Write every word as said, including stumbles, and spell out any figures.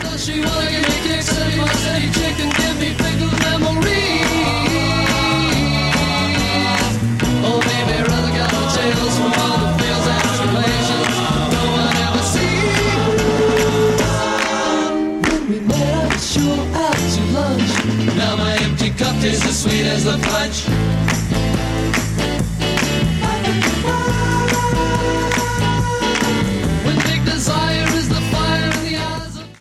She wanna give me kicks, any my city chicken, give me pickled memories. Oh baby, rather got the tales from all the fields and tribulations no one ever sees. When we met, I was sure out to lunch. Now my empty cup tastes as sweet as the punch.